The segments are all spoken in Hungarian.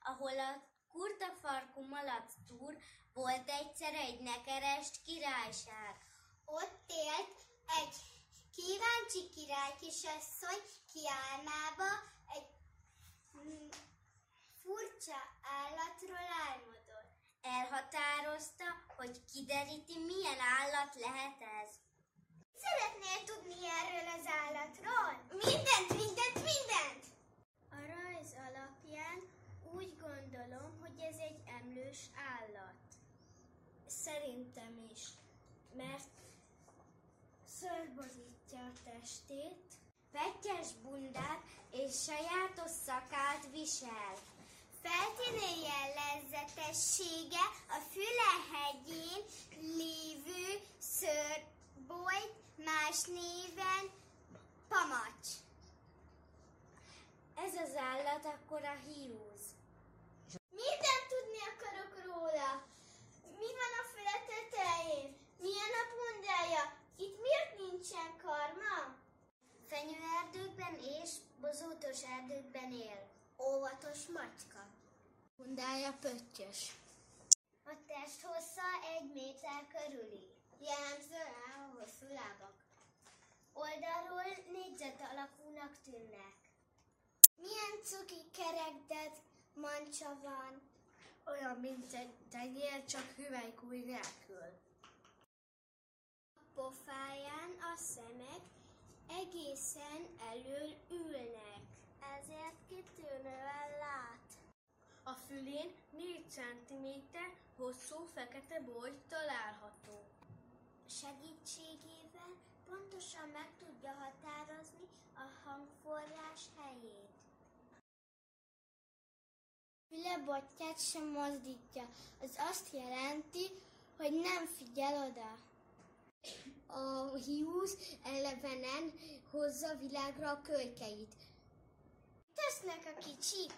ahol a kurtafarkú malac túr, volt egyszer egy nekerest királyság. Ott élt egy kíváncsi királykisasszony, ki álmába egy furcsa állatról álmodott. Elhatározta, hogy kideríti, milyen állat lehet ez. Szeretnél tudni erről az állatról? Mindent! A rajz alapján úgy gondolom, hogy ez egy emlős állat. Szerintem is, mert szőrbozítja a testét, vettyes bundát és sajátos szakát visel. Feltűnő jellegzetessége a Fülehegyén lévő szőrbolyt, más néven pamacs. Ez az állat akkor a hiúz. Mindent tudni akarok róla. Mi van a füle tetején? Milyen a bundája? Itt miért nincsen karma? Fenyőerdőkben és bozótos erdőkben él. Óvatos macska. Bundája pöttyös. A testhossza 1 méter körüli. Jellemzően a hosszú lábak. Oldalról négyzet alakúnak tűnnek. Milyen cuki kerekded mancsa van? Olyan, mint egy tenyér, csak hüvelykúj nélkül. A pofáján a szemek egészen elől ülnek, ezért kitűnően lát. A fülén 4 cm hosszú fekete bojt található. Segítségével pontosan meg tudja határozni a hangforrás helyét. Füle botját sem mozdítja, az azt jelenti, hogy nem figyel oda. A hiúz elevenen hozza világra a kölykeit. Tesznek a kicsik?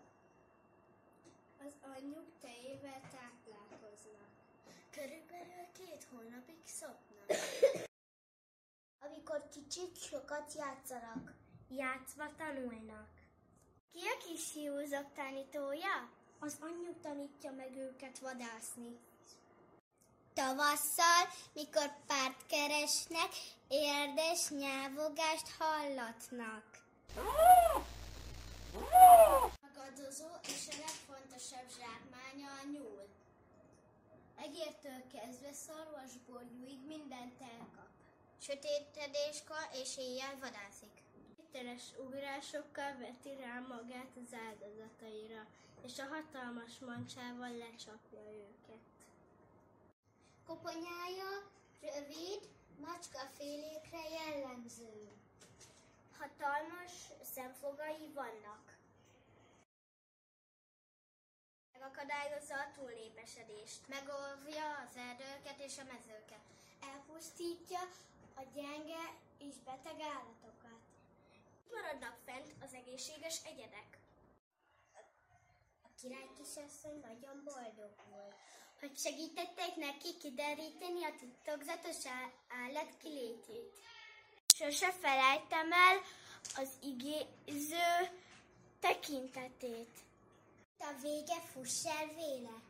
Az anyjuk tejével táplálkoznak. Körülbelül 2 hónapig szopnak. Amikor kicsik, sokat játszanak. Játszva tanulnak. Ki a kis hiúzok tanítója? Az anyjuk tanítja meg őket vadászni. Tavasszal, mikor párt keresnek, érdes nyávogást hallatnak. Ragadozó és a legfontosabb zsákmánya a nyúl. Egértől kezdve szarvasborjúig mindent elkap. Sötétedéskor és éjjel vadászik. Méteres ugrásokkal veti rá magát az áldozataira, és a hatalmas mancsával lecsapja őket. Koponyája rövid, macskafélékre jellemző. Hatalmas szemfogai vannak. Megakadályozza a túlnépesedést. Megóvja az erdőket és a mezőket. Elpusztítja a gyenge és beteg állatokat. Maradnak fent az egészséges egyedek. A királykisasszony nagyon boldog volt, hogy segítettek neki kideríteni a titokzatos állat kilétét. Sose felejtem el az igéző tekintetét. A vége, fuss el véle!